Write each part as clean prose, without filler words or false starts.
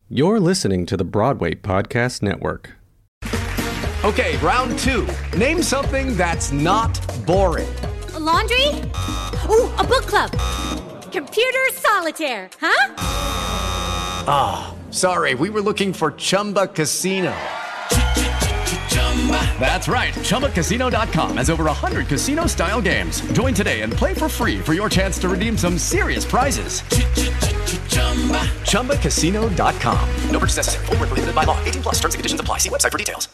You're listening to the Broadway Podcast Network. Okay, round two. Name something that's not boring. A laundry? Ooh, a book club. Computer solitaire, huh? Ah, sorry, we were looking for Chumba Casino. That's right, ChumbaCasino.com has over 100 casino-style games. Join today and play for free for your chance to redeem some serious prizes. ChumbaCasino.com. No purchase necessary. Void where prohibited by law. 18 plus terms and conditions apply. See website for details.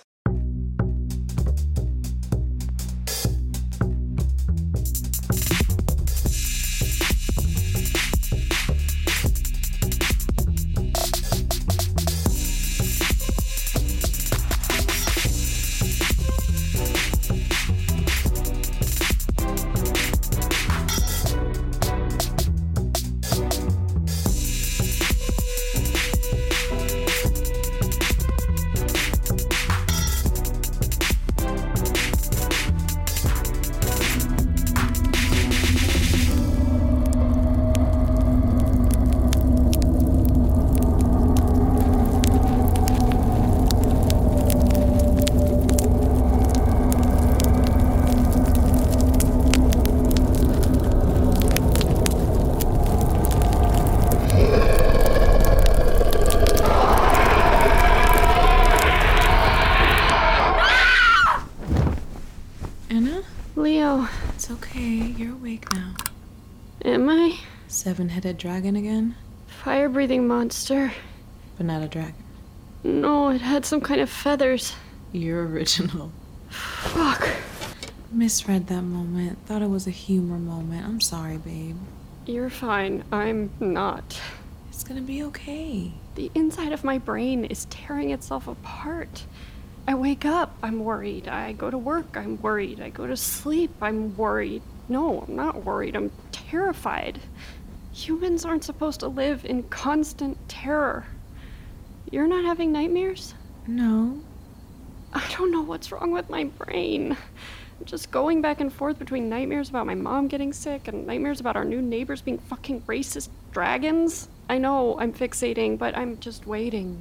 Leo, it's okay. You're awake now. Am I? Seven-headed dragon again? Fire-breathing monster. But not a dragon. No, it had some kind of feathers. You're original. Fuck. Misread that moment. Thought it was a humor moment. I'm sorry, babe. You're fine. I'm not. It's gonna be okay. The inside of my brain is tearing itself apart. I wake up, I'm worried. I go to work, I'm worried. I go to sleep, I'm worried. No, I'm not worried. I'm terrified. Humans aren't supposed to live in constant terror. You're not having nightmares? No. I don't know what's wrong with my brain. I'm just going back and forth between nightmares about my mom getting sick and nightmares about our new neighbors being fucking racist dragons. I know I'm fixating, but I'm just waiting.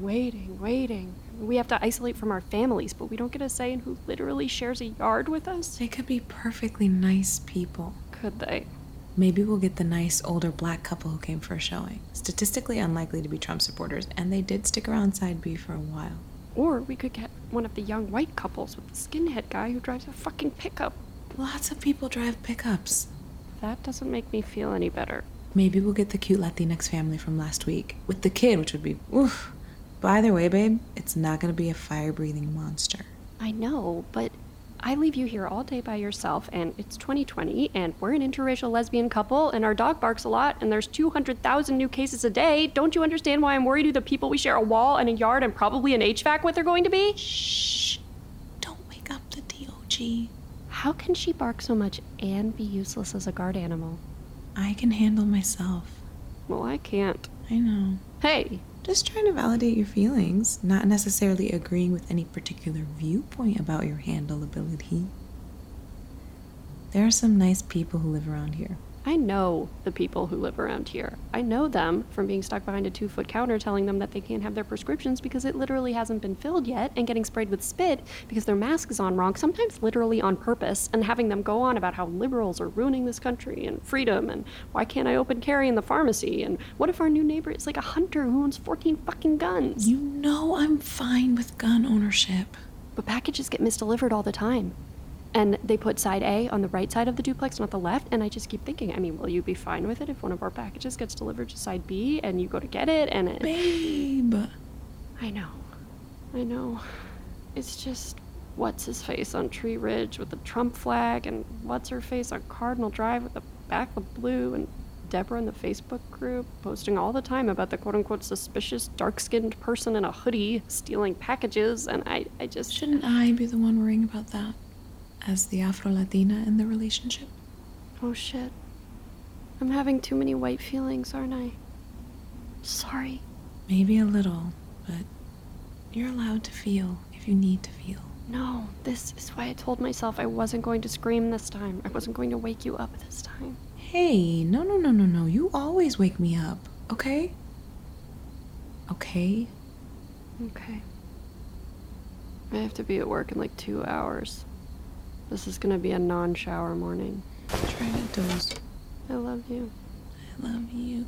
We have to isolate from our families, but we don't get a say in who literally shares a yard with us. They could be perfectly nice people. Could they? Maybe we'll get the nice older black couple who came for a showing. Statistically unlikely to be Trump supporters, and they did stick around Side B for a while. Or we could get one of the young white couples with the skinhead guy who drives a fucking pickup. Lots of people drive pickups. That doesn't make me feel any better. Maybe we'll get the cute Latinx family from last week. With the kid, which would be, oof. But either way, babe, it's not gonna be a fire-breathing monster. I know, but I leave you here all day by yourself, and it's 2020, and we're an interracial lesbian couple, and our dog barks a lot, and there's 200,000 new cases a day. Don't you understand why I'm worried who the people we share a wall and a yard and probably an HVAC with are going to be? Shh. Don't wake up the DOG. How can she bark so much and be useless as a guard animal? I can handle myself. Well, I can't. I know. Hey. Just trying to validate your feelings, not necessarily agreeing with any particular viewpoint about your handleability. There are some nice people who live around here. I know the people who live around here. I know them from being stuck behind a 2-foot counter telling them that they can't have their prescriptions because it literally hasn't been filled yet, and getting sprayed with spit because their mask is on wrong, sometimes literally on purpose, and having them go on about how liberals are ruining this country and freedom, and why can't I open carry in the pharmacy, and what if our new neighbor is like a hunter who owns 14 fucking guns? You know I'm fine with gun ownership. But packages get misdelivered all the time. And they put side A on the right side of the duplex, not the left, and I just keep thinking, I mean, will you be fine with it if one of our packages gets delivered to side B and you go to get it and it... Babe! I know. It's just, what's his face on Tree Ridge with the Trump flag, and what's her face on Cardinal Drive with the back of blue, and Deborah in the Facebook group posting all the time about the quote-unquote suspicious dark-skinned person in a hoodie stealing packages, and I just... Shouldn't I be the one worrying about that? As the Afro-Latina in the relationship? Oh shit. I'm having too many white feelings, aren't I? Sorry. Maybe a little, but you're allowed to feel if you need to feel. No, this is why I told myself I wasn't going to scream this time. I wasn't going to wake you up this time. Hey, no. You always wake me up, okay? Okay? Okay. I have to be at work in like 2 hours. This is gonna be a non-shower morning. Try to doze. I love you. I love you.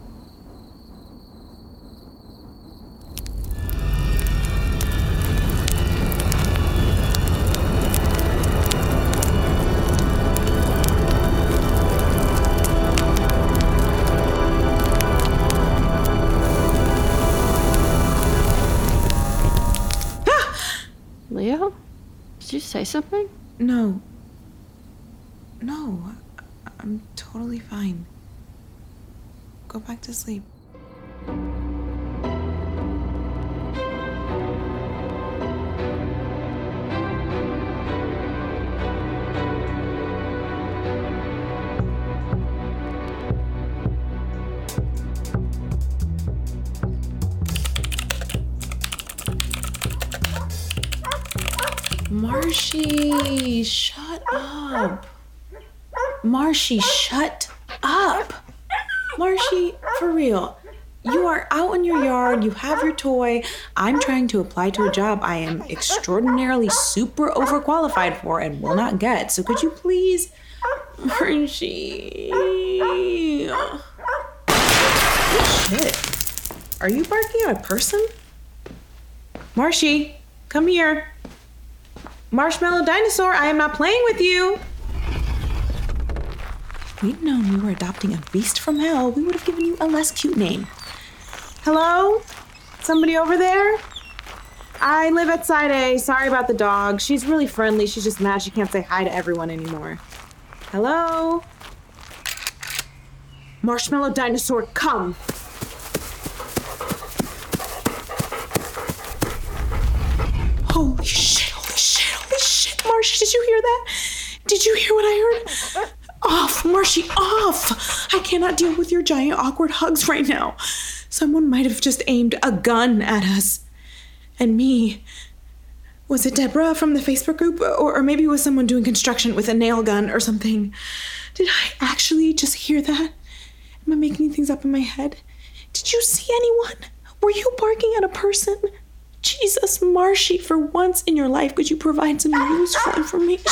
Leo? Did you say something? No. I'm totally fine. Go back to sleep. Marshy, shut up. Marshy, shut up. Marshy, for real. You are out in your yard, you have your toy. I'm trying to apply to a job I am extraordinarily super overqualified for and will not get. So could you please, Marshy? Shit. Are you barking at a person? Marshy, come here. Marshmallow dinosaur, I am not playing with you. If we'd known we were adopting a beast from hell, we would have given you a less cute name. Hello? Somebody over there? I live at Side A. Sorry about the dog. She's really friendly. She's just mad she can't say hi to everyone anymore. Hello? Marshmallow dinosaur, come. Holy shit. Marshy, did you hear that? Did you hear what I heard? Off, Marshy, off! I cannot deal with your giant awkward hugs right now. Someone might have just aimed a gun at us. And me. Was it Deborah from the Facebook group? Or maybe it was someone doing construction with a nail gun or something. Did I actually just hear that? Am I making things up in my head? Did you see anyone? Were you barking at a person? Jesus, Marshy, for once in your life, could you provide some useful information?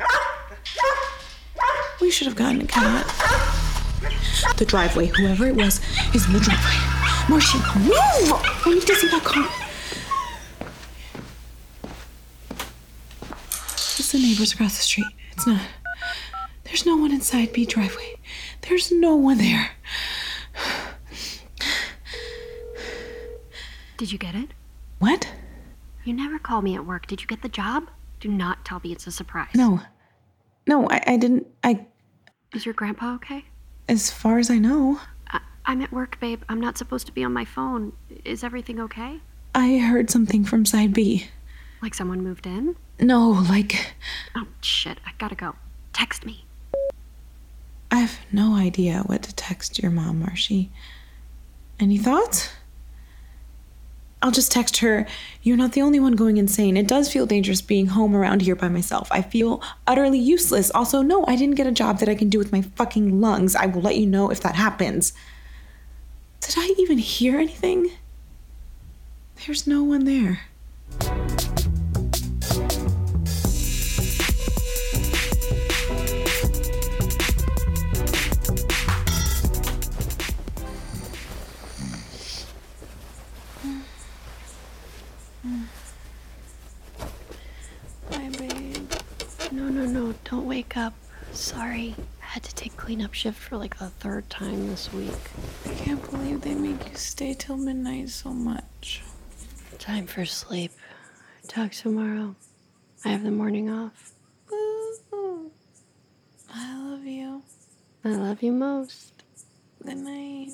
We should have gotten a cat. The driveway, whoever it was, is in the driveway. Marshy, move! I need to see that car. It's the neighbors across the street. It's not. There's no one inside B driveway. There's no one there. Did you get it? What? You never call me at work. Did you get the job? Do not tell me it's a surprise. No, I didn't. Is your grandpa okay? As far as I know. I'm at work, babe. I'm not supposed to be on my phone. Is everything okay? I heard something from Side B. Like someone moved in? No, like... Oh, shit. I gotta go. Text me. I have no idea what to text your mom, Marshy. Any thoughts? I'll just text her, you're not the only one going insane. It does feel dangerous being home around here by myself. I feel utterly useless. Also, no, I didn't get a job that I can do with my fucking lungs. I will let you know if that happens. Did I even hear anything? There's no one there. Bye, babe. No, don't wake up. Sorry. I had to take cleanup shift for like the 3rd time this week. I can't believe they make you stay till midnight so much. Time for sleep. Talk tomorrow. I have the morning off. Ooh, I love you. I love you most. Good night.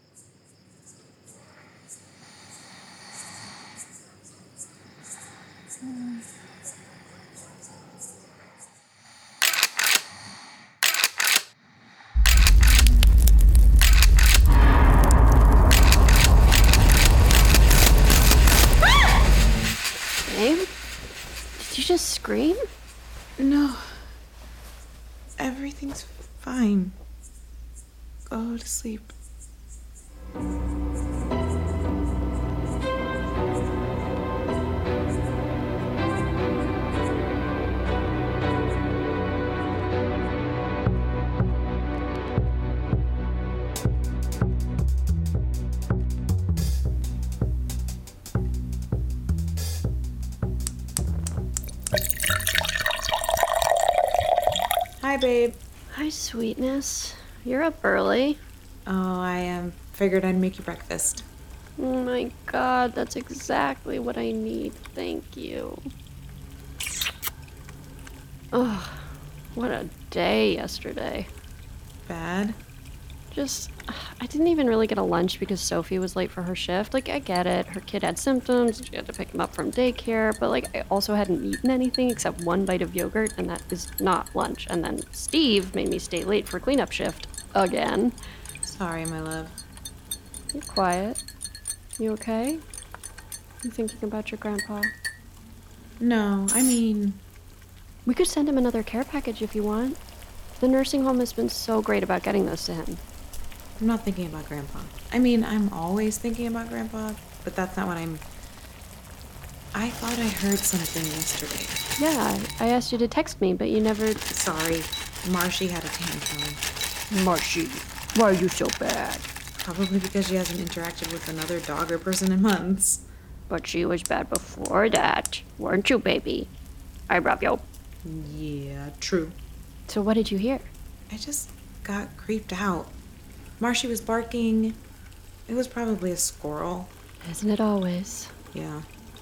Babe? Did you just scream? No. Everything's fine. Go to sleep. Hi, babe. Hi, sweetness. You're up early. Oh, I figured I'd make you breakfast. Oh my god, that's exactly what I need. Thank you. Ugh, what a day yesterday. Bad? I didn't even really get a lunch because Sophie was late for her shift. Like, I get it. Her kid had symptoms. She had to pick him up from daycare. But, like, I also hadn't eaten anything except one bite of yogurt, and that is not lunch. And then Steve made me stay late for cleanup shift. Again. Sorry, my love. You're quiet. You okay? You thinking about your grandpa? No, I mean... We could send him another care package if you want. The nursing home has been so great about getting those to him. I'm not thinking about Grandpa. I mean, I'm always thinking about Grandpa, but that's not what I thought I heard something yesterday. Yeah, I asked you to text me, but you never... Sorry. Marshy had a tantrum. Marshy, why are you so bad? Probably because she hasn't interacted with another dog or person in months. But she was bad before that, weren't you, baby? I love you. Yeah, true. So what did you hear? I just got creeped out. Marshy was barking. It was probably a squirrel. Isn't it always? Yeah.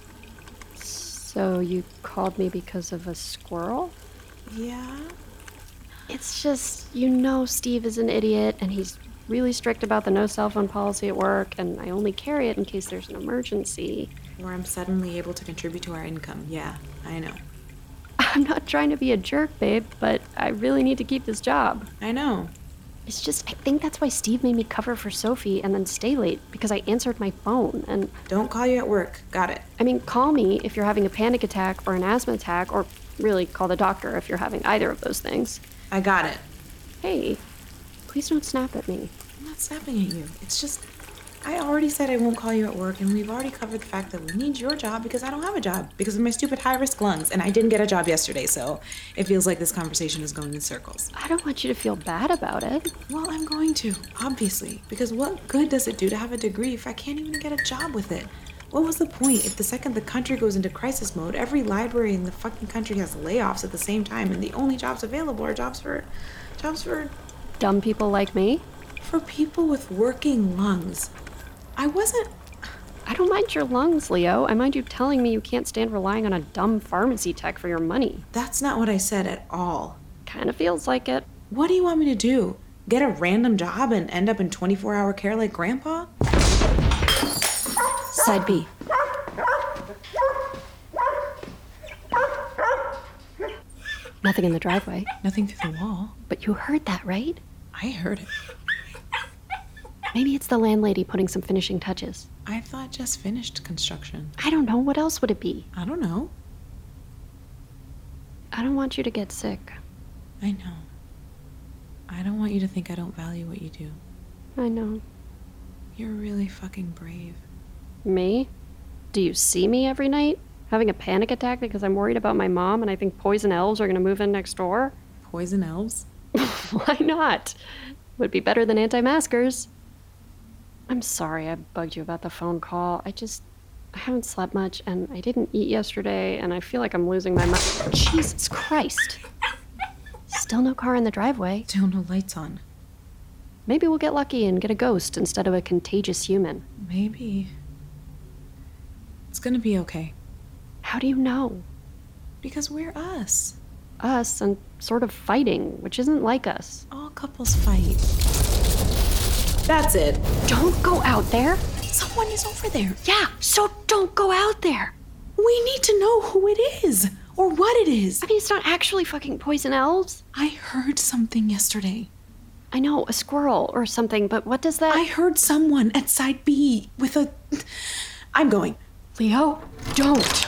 So you called me because of a squirrel? Yeah? It's just, Steve is an idiot, and he's really strict about the no cell phone policy at work, and I only carry it in case there's an emergency. Or I'm suddenly able to contribute to our income. Yeah, I know. I'm not trying to be a jerk, babe, but I really need to keep this job. I know. It's just, I think that's why Steve made me cover for Sophie and then stay late, because I answered my phone, and... Don't call you at work. Got it. I mean, call me if you're having a panic attack or an asthma attack, or really call the doctor if you're having either of those things. I got it. Hey, please don't snap at me. I'm not snapping at you. It's just, I already said I won't call you at work, and we've already covered the fact that we need your job because I don't have a job because of my stupid high-risk lungs, and I didn't get a job yesterday, so it feels like this conversation is going in circles. I don't want you to feel bad about it. Well, I'm going to, obviously, because what good does it do to have a degree if I can't even get a job with it? What was the point if the second the country goes into crisis mode, every library in the fucking country has layoffs at the same time, and the only jobs available are jobs for Dumb people like me? for people with working lungs. I don't mind your lungs, Leo. I mind you telling me you can't stand relying on a dumb pharmacy tech for your money. That's not what I said at all. Kinda feels like it. What do you want me to do? Get a random job and end up in 24-hour care like Grandpa? Side B. Nothing in the driveway. Nothing through the wall. But you heard that, right? I heard it. Maybe it's the landlady putting some finishing touches. I thought just finished construction. I don't know. What else would it be? I don't know. I don't want you to get sick. I know. I don't want you to think I don't value what you do. I know. You're really fucking brave. Me? Do you see me every night? Having a panic attack because I'm worried about my mom and I think poison elves are going to move in next door? Poison elves? Why not? Would be better than anti-maskers. I'm sorry I bugged you about the phone call. I haven't slept much and I didn't eat yesterday and I feel like I'm losing my mind. Jesus Christ. Still no car in the driveway. Still no lights on. Maybe we'll get lucky and get a ghost instead of a contagious human. Maybe. It's gonna be okay. How do you know? Because we're us. Us and sort of fighting, which isn't like us. All couples fight. That's it. Don't go out there. Someone is over there. Yeah, so don't go out there. We need to know who it is or what it is. I mean, it's not actually fucking poison elves. I heard something yesterday. I know, a squirrel or something, but what does that... I heard someone at side B with a... I'm going. Leo, don't.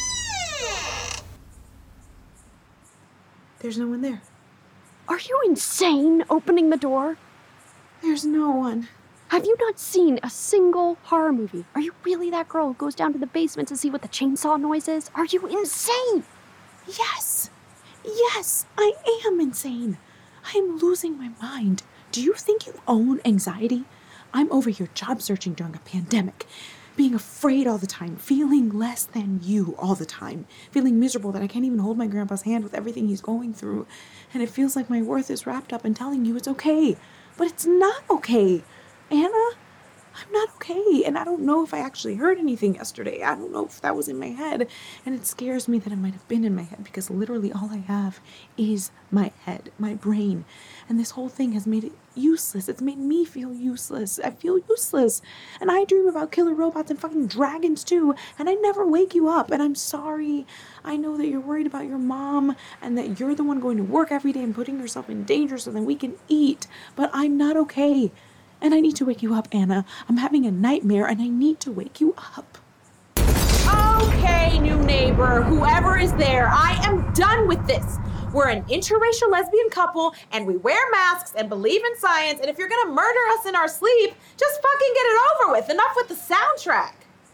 There's no one there. Are you insane opening the door? There's no one. Have you not seen a single horror movie? Are you really that girl who goes down to the basement to see what the chainsaw noise is? Are you insane? Yes. Yes, I am insane. I am losing my mind. Do you think you own anxiety? I'm over here job searching during a pandemic. being afraid all the time, feeling less than you all the time, feeling miserable that I can't even hold my grandpa's hand with everything he's going through. And it feels like my worth is wrapped up in telling you it's okay. But it's not okay. Anna, I'm not okay. And I don't know if I actually heard anything yesterday. I don't know if that was in my head. And it scares me that it might have been in my head because literally all I have is my head, my brain. And this whole thing has made it useless. It's made me feel useless. I feel useless. And I dream about killer robots and fucking dragons too. And I never wake you up. And I'm sorry. I know that you're worried about your mom and that you're the one going to work every day and putting yourself in danger so that we can eat. But I'm not okay. And I need to wake you up, Anna. I'm having a nightmare and I need to wake you up. Okay, new neighbor, whoever is there, I am done with this. We're an interracial lesbian couple and we wear masks and believe in science, and if you're gonna murder us in our sleep, just fucking get it over with. Enough with the soundtrack.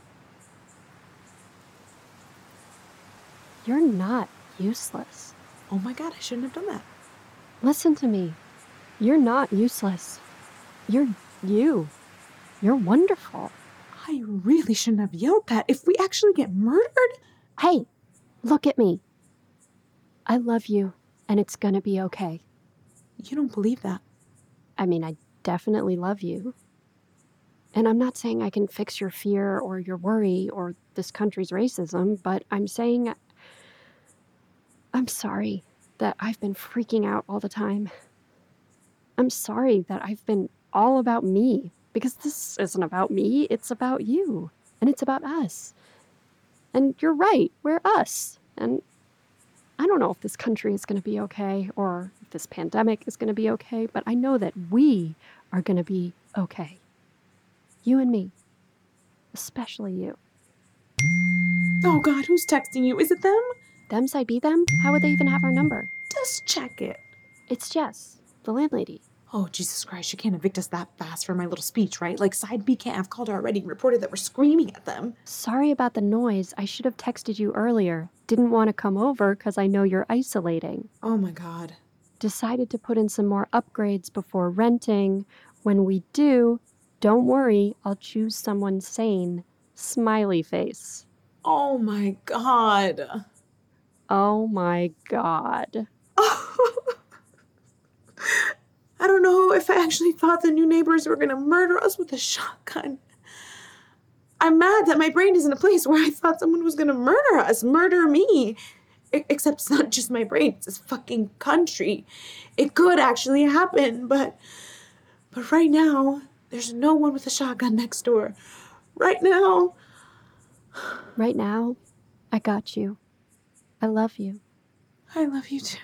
You're not useless. Oh my God, I shouldn't have done that. Listen to me. You're not useless. You're you. You're wonderful. I really shouldn't have yelled that. If we actually get murdered? Hey, look at me. I love you, and it's gonna be okay. You don't believe that. I mean, I definitely love you. And I'm not saying I can fix your fear or your worry or this country's racism, but I'm saying I'm sorry that I've been freaking out all the time. I'm sorry that I've been all about me, because this isn't about me, it's about you, and it's about us. And you're right, we're us. And I don't know if this country is going to be okay or if this pandemic is going to be okay, but I know that we are going to be okay. You and me. Especially you. Oh God, who's texting you? Is it them? Them side be them? How would they even have our number? Just check it. It's Jess, the landlady. Oh, Jesus Christ, you can't evict us that fast for my little speech, right? Like, side B can't have called already and reported that we're screaming at them. Sorry about the noise. I should have texted you earlier. Didn't want to come over because I know you're isolating. Oh my God. Decided to put in some more upgrades before renting. When we do, don't worry, I'll choose someone sane. Smiley face. Oh my God. Oh my God. I don't know if I actually thought the new neighbors were going to murder us with a shotgun. I'm mad that my brain is in a place where I thought someone was going to murder us, murder me. Except it's not just my brain, it's this fucking country. It could actually happen, but right now, there's no one with a shotgun next door. Right now. Right now, I got you. I love you. I love you too.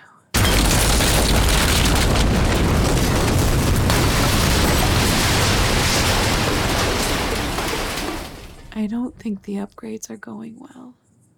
I don't think the upgrades are going well.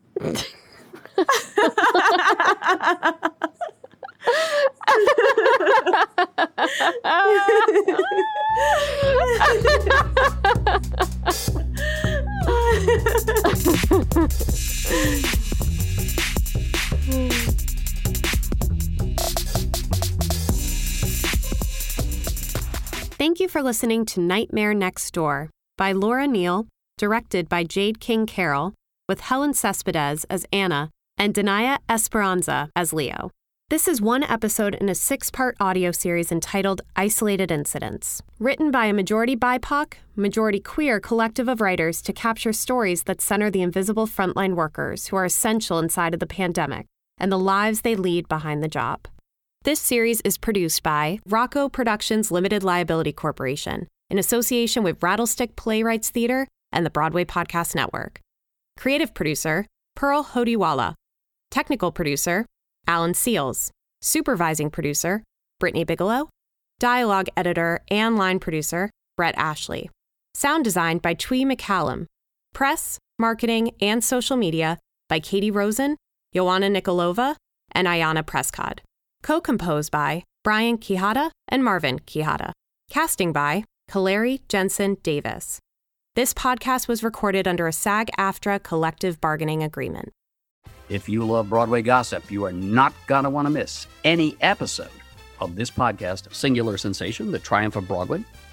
Thank you for listening to Nightmare Next Door by Laura Neal, directed by Jade King Carroll, with Helen Cespedes as Anna and Danaya Esperanza as Leo. This is one episode in a 6-part audio series entitled Isolated Incidents, written by a majority BIPOC, majority queer collective of writers to capture stories that center the invisible frontline workers who are essential inside of the pandemic and the lives they lead behind the job. This series is produced by Rocco Productions Limited Liability Corporation in association with Rattlestick Playwrights Theater and the Broadway Podcast Network. Creative producer, Pearl Hodiwala. Technical producer, Alan Seals. Supervising producer, Brittany Bigelow. Dialogue editor and line producer, Brett Ashley. Sound design by Twee McCallum. Press, marketing, and social media by Katie Rosen, Joanna Nikolova, and Ayanna Prescott. Co-composed by Brian Quijada and Marvin Quijada. Casting by Kaleri Jensen Davis. This podcast was recorded under a SAG-AFTRA collective bargaining agreement. If you love Broadway gossip, you are not going to want to miss any episode of this podcast, Singular Sensation, The Triumph of Broadway.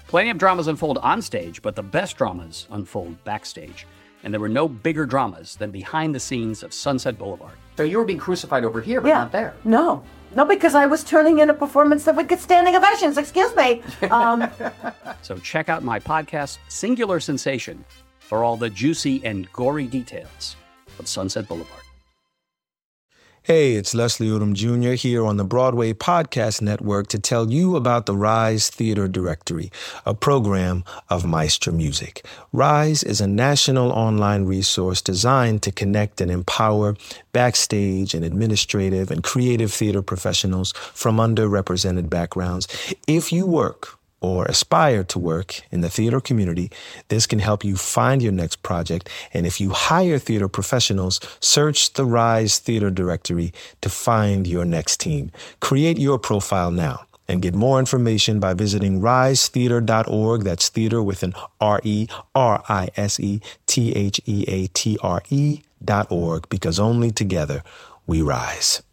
Plenty of dramas unfold on stage, but the best dramas unfold backstage. And there were no bigger dramas than behind the scenes of Sunset Boulevard. So you were being crucified over here, but not there. No, because I was turning in a performance that would get standing ovations. Excuse me. So check out my podcast, Singular Sensation, for all the juicy and gory details of Sunset Boulevard. Hey, it's Leslie Odom Jr. here on the Broadway Podcast Network to tell you about the Rise Theater Directory, a program of Maestra Music. Rise is a national online resource designed to connect and empower backstage and administrative and creative theater professionals from underrepresented backgrounds. If you work or aspire to work in the theater community, this can help you find your next project. And if you hire theater professionals, search the Rise Theater Directory to find your next team. Create your profile now and get more information by visiting risetheater.org. That's theater with an RERISETHEATRE.org, because only together we rise.